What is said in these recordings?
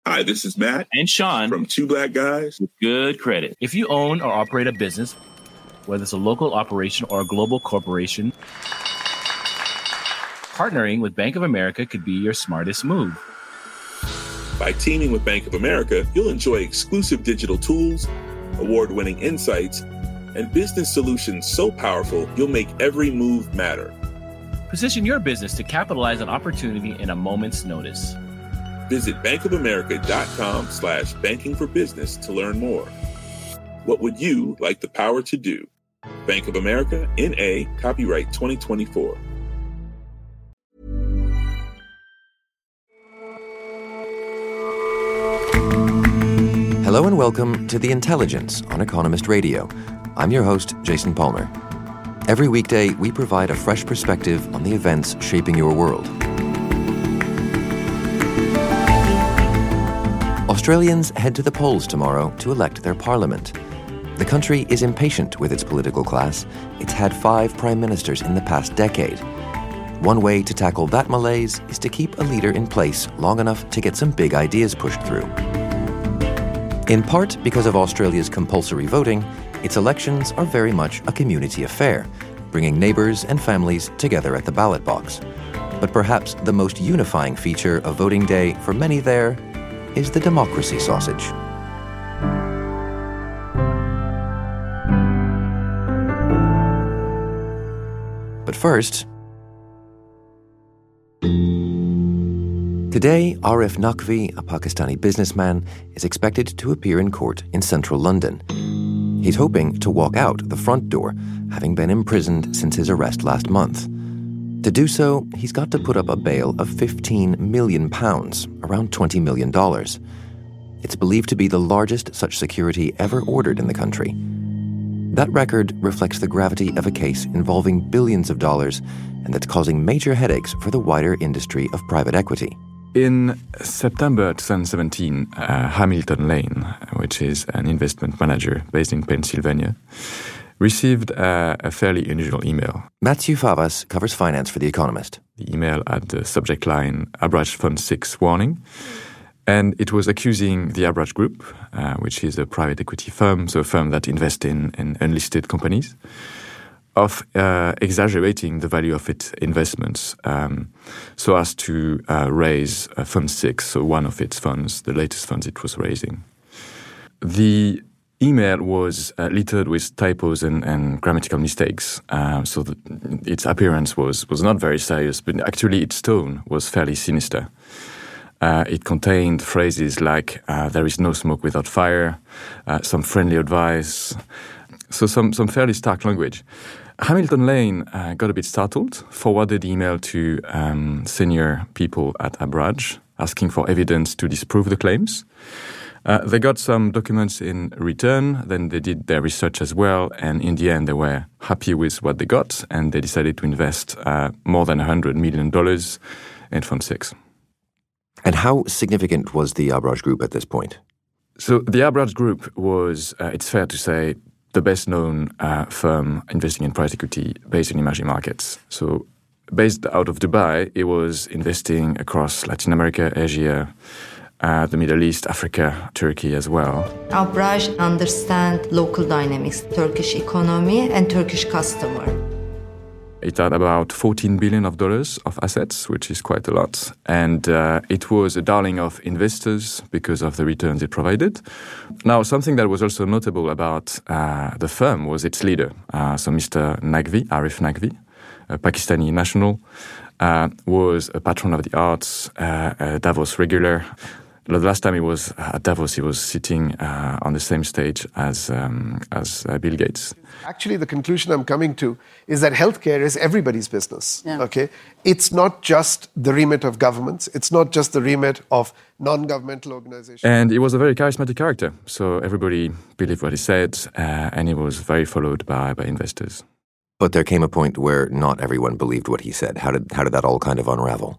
Hi, this is Matt and Sean from Two Black Guys with Good Credit. If you own or operate a business, whether it's a local operation or a global corporation, partnering with Bank of America could be your smartest move. By teaming with Bank of America, you'll enjoy exclusive digital tools, award-winning insights, and business solutions so powerful you'll make every move matter. Position your business to capitalize on opportunity in a moment's notice. Visit bankofamerica.com/banking for business to learn more. What would you like the power to do? Bank of America, N.A., copyright 2024. Hello and welcome to The Intelligence on Economist Radio. I'm your host, Jason Palmer. Every weekday, we provide a fresh perspective on the events shaping your world. Australians head to the polls tomorrow to elect their parliament. The country is impatient with its political class. It's had 5 prime ministers in the past decade. One way to tackle that malaise is to keep a leader in place long enough to get some big ideas pushed through. In part because of Australia's compulsory voting, its elections are very much a community affair, bringing neighbours and families together at the ballot box. But perhaps the most unifying feature of voting day for many there is the democracy sausage. But first, today, Arif Naqvi, a Pakistani businessman, is expected to appear in court in central London. He's hoping to walk out the front door, having been imprisoned since his arrest last month. To do so, he's got to put up a bail of £15 million, around $20 million. It's believed to be the largest such security ever ordered in the country. That record reflects the gravity of a case involving billions of dollars and that's causing major headaches for the wider industry of private equity. In September 2017, Hamilton Lane, which is an investment manager based in Pennsylvania, received a fairly unusual email. Matthew Favas covers finance for The Economist. The email had the subject line, Abraj Fund 6 warning. And it was accusing the Abraj Group, which is a private equity firm, so a firm that invests in unlisted companies, of exaggerating the value of its investments so as to raise Fund 6, so one of its funds, the latest funds it was raising. The email was littered with typos and grammatical mistakes, so its appearance was not very serious, but actually its tone was fairly sinister. It contained phrases like, there is no smoke without fire, some friendly advice, so some fairly stark language. Hamilton Lane got a bit startled, forwarded the email to senior people at Abraj, asking for evidence to disprove the claims. They got some documents in return, then they did their research as well, and in the end they were happy with what they got, and they decided to invest more than $100 million in Fund 6. And how significant was the Abraj Group at this point? So the Abraj Group was, it's fair to say, the best-known firm investing in private equity based in emerging markets. So based out of Dubai, it was investing across Latin America, Asia, the Middle East, Africa, Turkey as well. Abraj understands local dynamics, Turkish economy and Turkish customer. It had about $14 billion of assets, which is quite a lot. And it was a darling of investors because of the returns it provided. Now, something that was also notable about the firm was its leader. So Mr. Naqvi, Arif Naqvi, a Pakistani national, was a patron of the arts, a Davos regular. The last time he was at Davos, he was sitting on the same stage as Bill Gates. Actually, the conclusion I'm coming to is that healthcare is everybody's business. Yeah. Okay, it's not just the remit of governments. It's not just the remit of non-governmental organizations. And he was a very charismatic character, so everybody believed what he said, and he was very followed by investors. But there came a point where not everyone believed what he said. How did that all kind of unravel?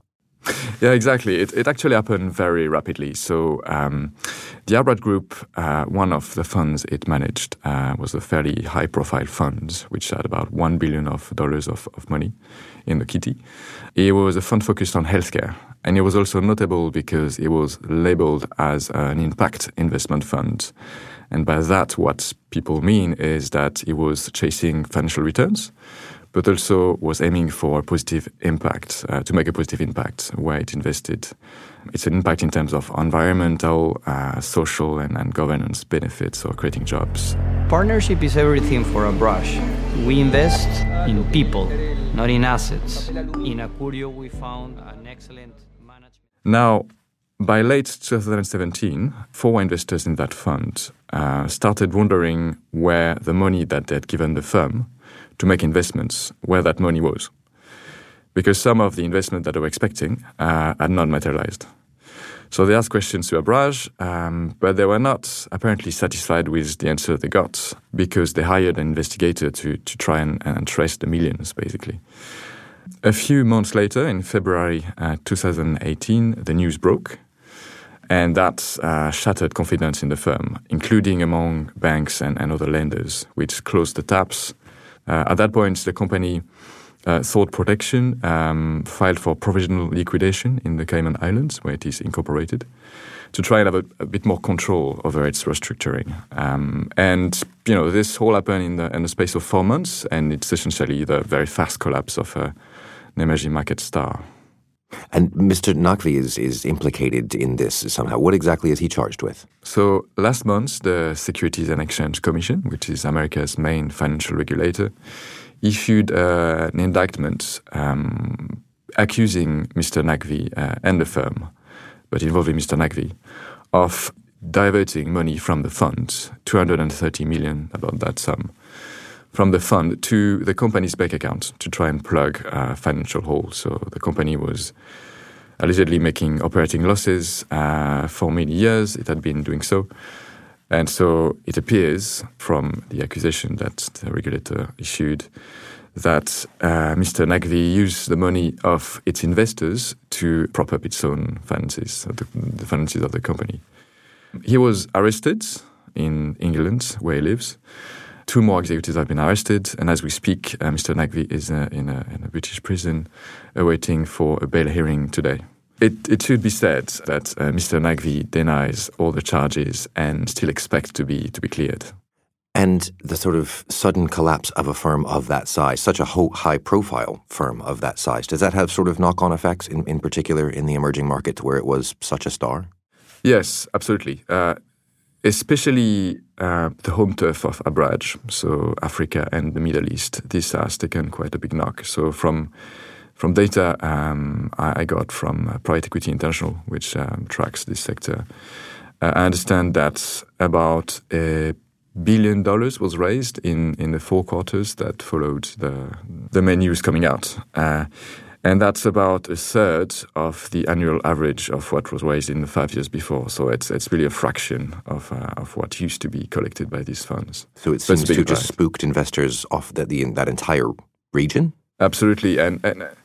Yeah, exactly. It actually happened very rapidly. So the Abraaj Group, one of the funds it managed was a fairly high-profile fund, which had about $1 billion of money in the kitty. It was a fund focused on healthcare, and it was also notable because it was labeled as an impact investment fund. And by that, what people mean is that it was chasing financial returns, but also was aiming for a positive impact, to make a positive impact where it invested. It's an impact in terms of environmental, social, and governance benefits or creating jobs. Partnership is everything for Abraaj. We invest in people, not in assets. In Acurio, we found an excellent management. Now, by late 2017, 4 investors in that fund started wondering where the money that they had given the firm to make investments, where that money was. Because some of the investment that they were expecting had not materialized. So they asked questions to Abraaj, but they were not apparently satisfied with the answer they got because they hired an investigator to try and trace the millions, basically. A few months later, in February 2018, the news broke, and that shattered confidence in the firm, including among banks and other lenders, which closed the taps. At that point, the company sought protection, filed for provisional liquidation in the Cayman Islands, where it is incorporated, to try and have a bit more control over its restructuring. And this all happened in the space of 4 months, and it's essentially the very fast collapse of an emerging market star. And Mr. Naqvi is implicated in this somehow. What exactly is he charged with? So last month, the Securities and Exchange Commission, which is America's main financial regulator, issued an indictment accusing Mr. Naqvi and the firm, but involving Mr. Naqvi, of diverting money from the fund, $230 million, about that sum, from the fund to the company's bank account to try and plug financial holes. So the company was allegedly making operating losses for many years. It had been doing so. And so it appears from the accusation that the regulator issued that Mr. Naqvi used the money of its investors to prop up its own finances, the finances of the company. He was arrested in England, where he lives. 2 more executives have been arrested, and as we speak, Mr. Naqvi is in a British prison awaiting for a bail hearing today. It should be said that Mr. Naqvi denies all the charges and still expects to be cleared. And the sort of sudden collapse of a firm of that size, such a high-profile firm of that size, does that have sort of knock-on effects, in particular in the emerging markets where it was such a star? Yes, absolutely. Especially the home turf of Abraaj, so Africa and the Middle East. This has taken quite a big knock. So from data I got from Private Equity International, which tracks this sector, I understand that about $1 billion was raised in the 4 quarters that followed the main news coming out. And that's about 1/3 of the annual average of what was raised in the 5 years before. So it's really a fraction of what used to be collected by these funds. So it seems to have just spooked investors off that entire region? Absolutely, and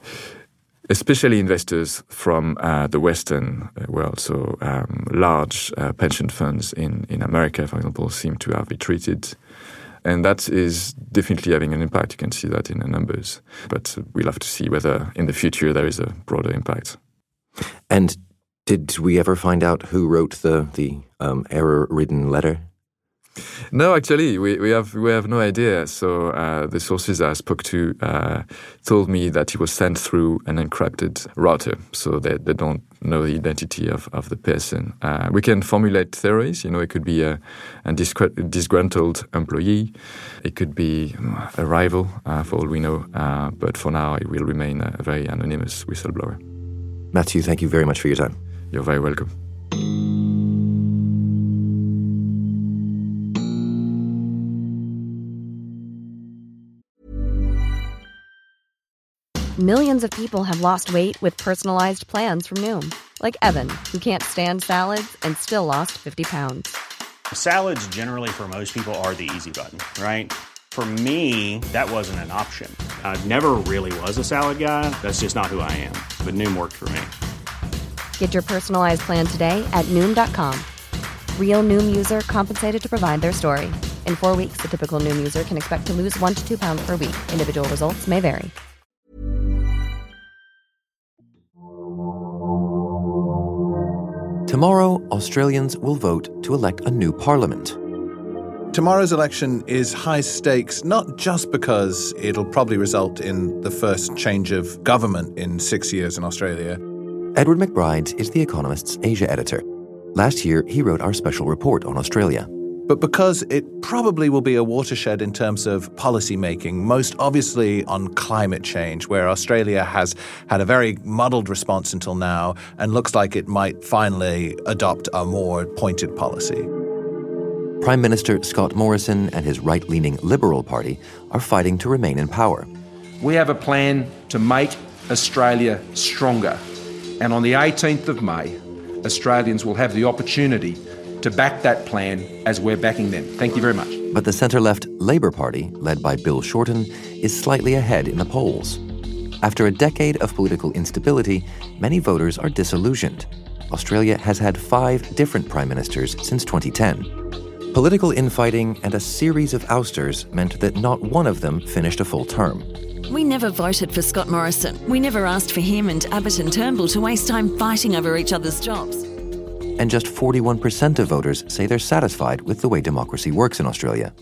especially investors from the Western world. So large pension funds in America, for example, seem to have retreated. And that is definitely having an impact. You can see that in the numbers. But we'll have to see whether in the future there is a broader impact. And did we ever find out who wrote the error-ridden letter? No, actually, we have no idea. So the sources I spoke to told me that it was sent through an encrypted router, so they don't know the identity of the person. We can formulate theories. It could be a disgruntled employee. It could be a rival, for all we know. But for now, it will remain a very anonymous whistleblower. Mathieu, thank you very much for your time. You're very welcome. Millions of people have lost weight with personalized plans from Noom. Like Evan, who can't stand salads and still lost 50 pounds. Salads generally for most people are the easy button, right? For me, that wasn't an option. I never really was a salad guy. That's just not who I am. But Noom worked for me. Get your personalized plan today at Noom.com. Real Noom user compensated to provide their story. In 4 weeks, the typical Noom user can expect to lose 1 to 2 pounds per week. Individual results may vary. Tomorrow, Australians will vote to elect a new parliament. Tomorrow's election is high stakes, not just because it'll probably result in the first change of government in 6 years in Australia. Edward McBride is The Economist's Asia editor. Last year, he wrote our special report on Australia. But because it probably will be a watershed in terms of policy making, most obviously on climate change, where Australia has had a very muddled response until now and looks like it might finally adopt a more pointed policy. Prime Minister Scott Morrison and his right-leaning Liberal Party are fighting to remain in power. We have a plan to make Australia stronger. And on the 18th of May, Australians will have the opportunity to back that plan as we're backing them. Thank you very much. But the centre-left Labour Party, led by Bill Shorten, is slightly ahead in the polls. After a decade of political instability, many voters are disillusioned. Australia has had 5 different prime ministers since 2010. Political infighting and a series of ousters meant that not one of them finished a full term. We never voted for Scott Morrison. We never asked for him and Abbott and Turnbull to waste time fighting over each other's jobs. And just 41% of voters say they're satisfied with the way democracy works in Australia.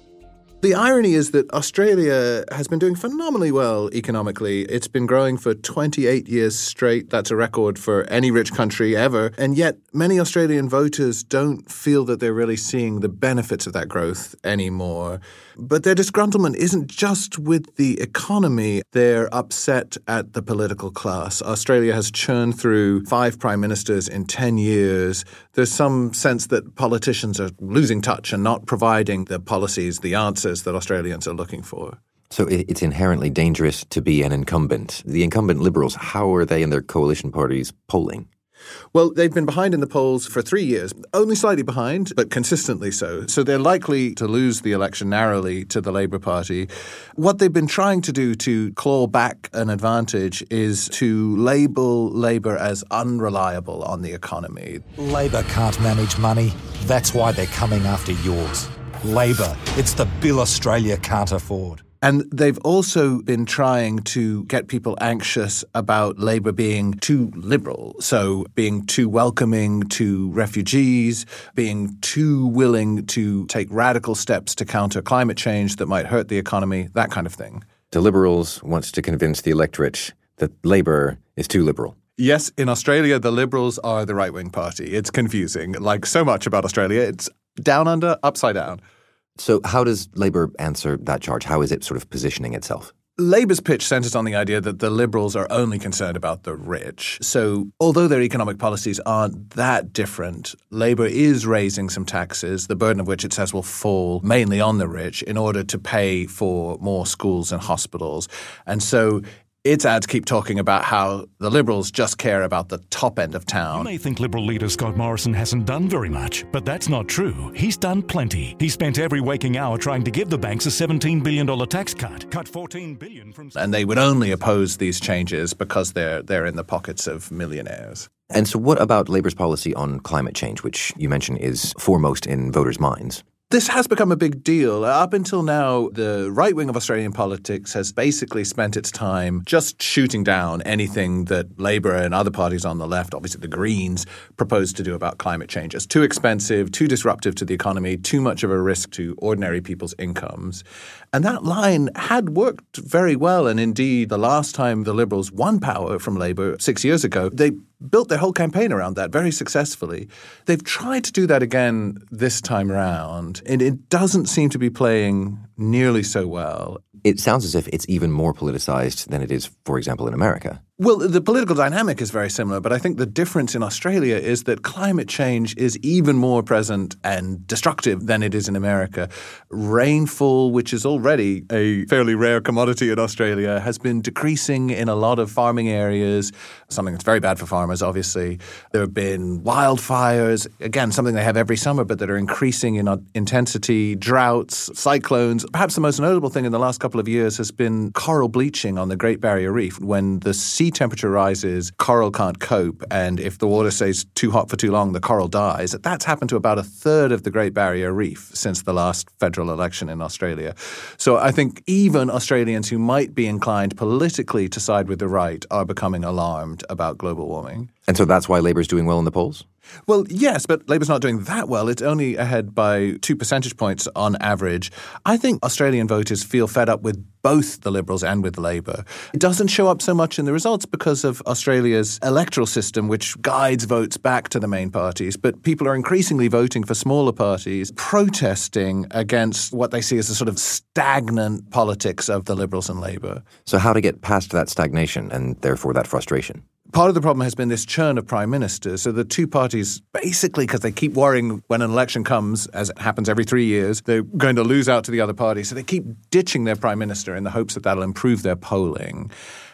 The irony is that Australia has been doing phenomenally well economically. It's been growing for 28 years straight. That's a record for any rich country ever. And yet many Australian voters don't feel that they're really seeing the benefits of that growth anymore. But their disgruntlement isn't just with the economy. They're upset at the political class. Australia has churned through 5 prime ministers in 10 years. There's some sense that politicians are losing touch and not providing the policies, the answers that Australians are looking for. So it's inherently dangerous to be an incumbent. The incumbent Liberals, how are they and their coalition parties polling? Well, they've been behind in the polls for 3 years, only slightly behind, but consistently so. So they're likely to lose the election narrowly to the Labour Party. What they've been trying to do to claw back an advantage is to label Labour as unreliable on the economy. Labour can't manage money. That's why they're coming after yours. Labour, it's the bill Australia can't afford. And they've also been trying to get people anxious about Labour being too liberal, so being too welcoming to refugees, being too willing to take radical steps to counter climate change that might hurt the economy, that kind of thing. The Liberals wants to convince the electorate that Labour is too liberal. Yes, in Australia, the Liberals are the right-wing party. It's confusing. Like so much about Australia, it's down under, upside down. So how does Labour answer that charge? How is it sort of positioning itself? Labour's pitch centres on the idea that the Liberals are only concerned about the rich. So although their economic policies aren't that different, Labour is raising some taxes, the burden of which it says will fall mainly on the rich in order to pay for more schools and hospitals. And so its ads keep talking about how the Liberals just care about the top end of town. You may think Liberal leader Scott Morrison hasn't done very much, but that's not true. He's done plenty. He spent every waking hour trying to give the banks a $17 billion tax cut $14 billion from... And they would only oppose these changes because they're in the pockets of millionaires. And so what about Labour's policy on climate change, which you mentioned is foremost in voters' minds? This has become a big deal. Up until now, the right wing of Australian politics has basically spent its time just shooting down anything that Labour and other parties on the left, obviously the Greens, propose to do about climate change. It's too expensive, too disruptive to the economy, too much of a risk to ordinary people's incomes. And that line had worked very well. And indeed, the last time the Liberals won power from Labour 6 years ago, they built their whole campaign around that very successfully. They've tried to do that again this time around, and it doesn't seem to be playing nearly so well. It sounds as if it's even more politicized than it is, for example, in America. Well, the political dynamic is very similar, but I think the difference in Australia is that climate change is even more present and destructive than it is in America. Rainfall, which is already a fairly rare commodity in Australia, has been decreasing in a lot of farming areas, something that's very bad for farmers, obviously. There have been wildfires, again, something they have every summer, but that are increasing in intensity, droughts, cyclones, And perhaps the most notable thing in the last couple of years has been coral bleaching on the Great Barrier Reef. When the sea temperature rises, coral can't cope, and if the water stays too hot for too long, the coral dies. That's happened to about a third of the Great Barrier Reef since the last federal election in Australia. So I think even Australians who might be inclined politically to side with the right are becoming alarmed about global warming. And so that's why Labour's doing well in the polls? Well, yes, but Labour's not doing that well. It's only ahead by 2 percentage points on average. I think Australian voters feel fed up with both the Liberals and with Labour. It doesn't show up so much in the results because of Australia's electoral system, which guides votes back to the main parties. But people are increasingly voting for smaller parties, protesting against what they see as the sort of stagnant politics of the Liberals and Labour. So how to get past that stagnation and therefore that frustration? Part of the problem has been this churn of prime ministers. So the two parties, basically, because they keep worrying when an election comes, as it happens every 3 years, they're going to lose out to the other party. So they keep ditching their prime minister in the hopes that that'll improve their polling.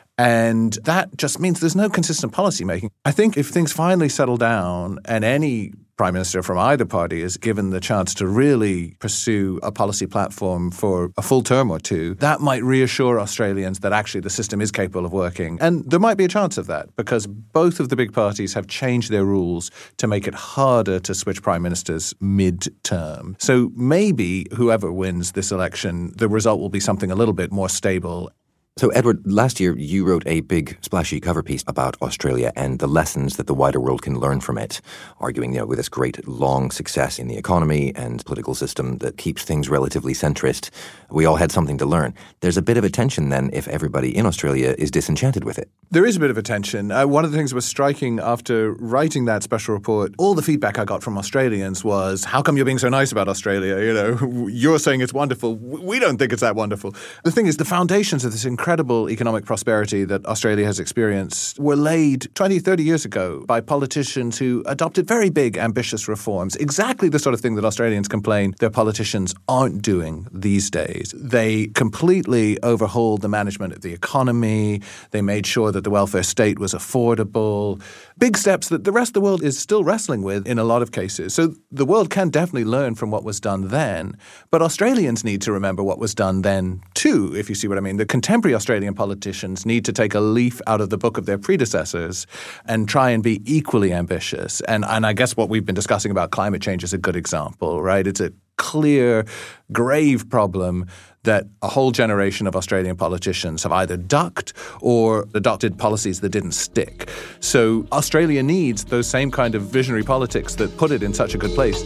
And that just means there's no consistent policy making. I think if things finally settle down and any prime minister from either party is given the chance to really pursue a policy platform for a full term or two, that might reassure Australians that actually the system is capable of working. And there might be a chance of that because both of the big parties have changed their rules to make it harder to switch prime ministers mid-term. So maybe whoever wins this election, the result will be something a little bit more stable. So, Edward, last year you wrote a big splashy cover piece about Australia and the lessons that the wider world can learn from it, arguing, with this great long success in the economy and political system that keeps things relatively centrist. We all had something to learn. There's a bit of a tension then if everybody in Australia is disenchanted with it. There is a bit of a tension. One of the things that was striking after writing that special report, all the feedback I got from Australians was, how come you're being so nice about Australia? You're saying it's wonderful. We don't think it's that wonderful. The thing is, the foundations of this incredible economic prosperity that Australia has experienced were laid 20, 30 years ago by politicians who adopted very big, ambitious reforms. Exactly the sort of thing that Australians complain their politicians aren't doing these days. They completely overhauled the management of the economy. They made sure that the welfare state was affordable. Big steps that the rest of the world is still wrestling with in a lot of cases. So the world can definitely learn from what was done then. But Australians need to remember what was done then too, if you see what I mean. The contemporary Australian politicians need to take a leaf out of the book of their predecessors and try and be equally ambitious. And I guess what we've been discussing about climate change is a good example, right? It's a clear, grave problem that a whole generation of Australian politicians have either ducked or adopted policies that didn't stick. So Australia needs those same kind of visionary politics that put it in such a good place.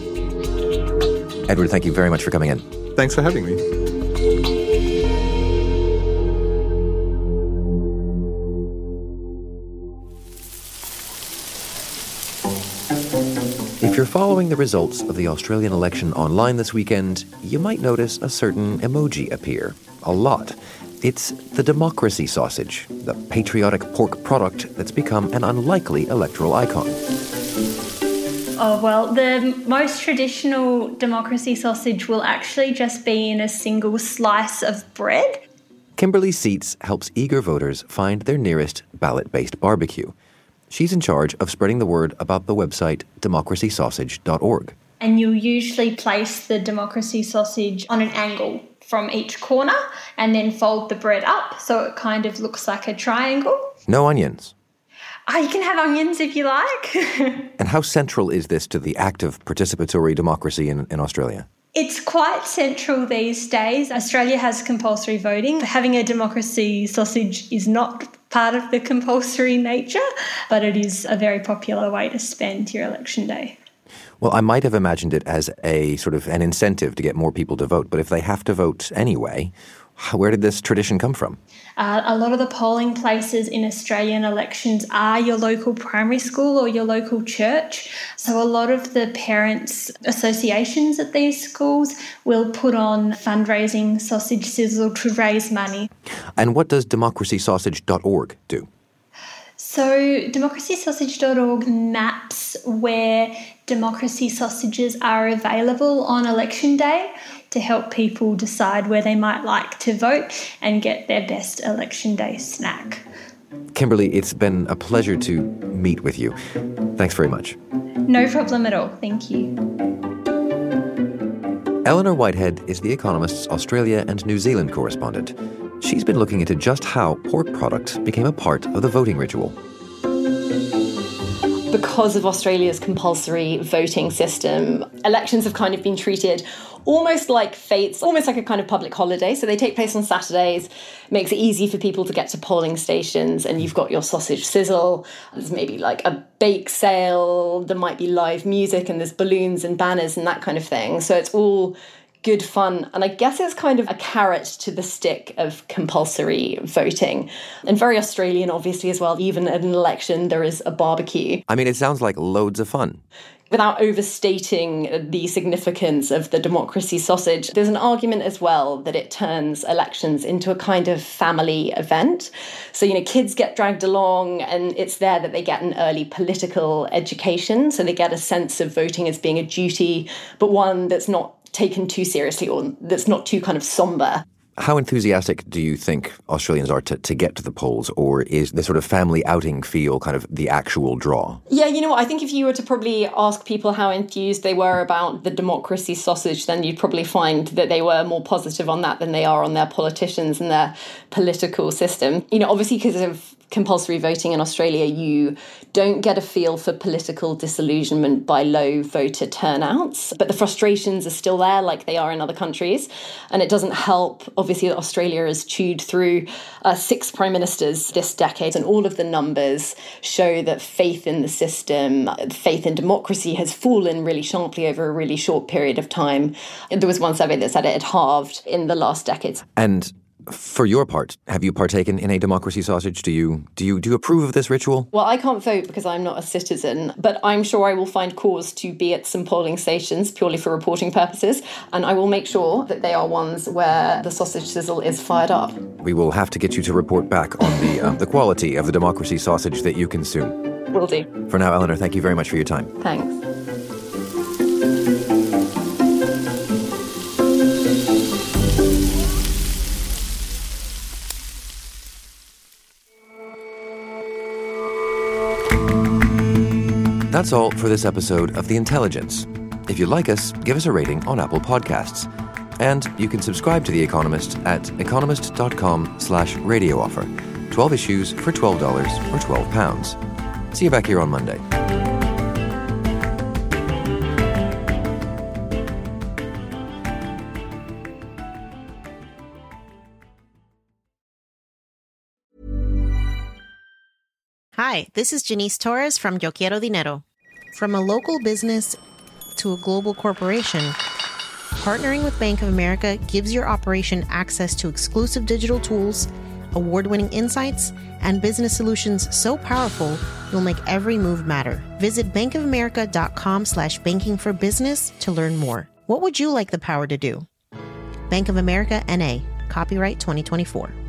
Edward, thank you very much for coming in. Thanks for having me. If you're following the results of the Australian election online this weekend, you might notice a certain emoji appear. A lot. It's the democracy sausage, the patriotic pork product that's become an unlikely electoral icon. Oh, well, the most traditional democracy sausage will actually just be in a single slice of bread. Kimberly Seitz helps eager voters find their nearest ballot-based barbecue. She's in charge of spreading the word about the website democracysausage.org. And you'll usually place the democracy sausage on an angle from each corner and then fold the bread up so it kind of looks like a triangle. No onions. You can have onions if you like. And how central is this to the active participatory democracy in Australia? It's quite central these days. Australia has compulsory voting. Having a democracy sausage is not part of the compulsory nature, but it is a very popular way to spend your election day. Well, I might have imagined it as a sort of an incentive to get more people to vote, but if they have to vote anyway, where did this tradition come from? A lot of the polling places in Australian elections are your local primary school or your local church. So a lot of the parents' associations at these schools will put on fundraising sausage sizzle to raise money. And what does democracysausage.org do? So democracysausage.org maps where democracy sausages are available on election day to help people decide where they might like to vote and get their best election day snack. Kimberly, it's been a pleasure to meet with you. Thanks very much. No problem at all. Thank you. Eleanor Whitehead is The Economist's Australia and New Zealand correspondent. She's been looking into just how pork products became a part of the voting ritual. Because of Australia's compulsory voting system, elections have kind of been treated almost like fates, almost like a kind of public holiday. So they take place on Saturdays, makes it easy for people to get to polling stations, and you've got your sausage sizzle. There's maybe like a bake sale, there might be live music, and there's balloons and banners and that kind of thing. So it's all good fun. And I guess it's kind of a carrot to the stick of compulsory voting. And very Australian, obviously, as well. Even at an election, there is a barbecue. I mean, it sounds like loads of fun. Without overstating the significance of the democracy sausage, there's an argument as well that it turns elections into a kind of family event. So, kids get dragged along, and it's there that they get an early political education. So they get a sense of voting as being a duty, but one that's not taken too seriously or that's not too kind of somber. How enthusiastic do you think Australians are to get to the polls, or is the sort of family outing feel kind of the actual draw? Yeah, you know what? I think if you were to probably ask people how enthused they were about the democracy sausage, then you'd probably find that they were more positive on that than they are on their politicians and their political system. Obviously because of compulsory voting in Australia, you don't get a feel for political disillusionment by low voter turnouts, but the frustrations are still there like they are in other countries. And it doesn't help, obviously, that Australia has chewed through 6 prime ministers this decade, and all of the numbers show that faith in the system, faith in democracy has fallen really sharply over a really short period of time. There was one survey that said it had halved in the last decade. And for your part, have you partaken in a democracy sausage? Do you approve of this ritual? Well, I can't vote because I'm not a citizen, but I'm sure I will find cause to be at some polling stations purely for reporting purposes, and I will make sure that they are ones where the sausage sizzle is fired up. We will have to get you to report back on the quality of the democracy sausage that you consume. Will do. For now, Eleanor, thank you very much for your time. Thanks. That's all for this episode of The Intelligence. If you like us, give us a rating on Apple Podcasts. And you can subscribe to The Economist at economist.com/radio offer. 12 issues for $12 or £12. See you back here on Monday. Hi, this is Janice Torres from Yo Quiero Dinero. From a local business to a global corporation, partnering with Bank of America gives your operation access to exclusive digital tools, award-winning insights, and business solutions so powerful you'll make every move matter. Visit bankofamerica.com/banking for business to learn more. What would you like the power to do? Bank of America, N.A., copyright 2024.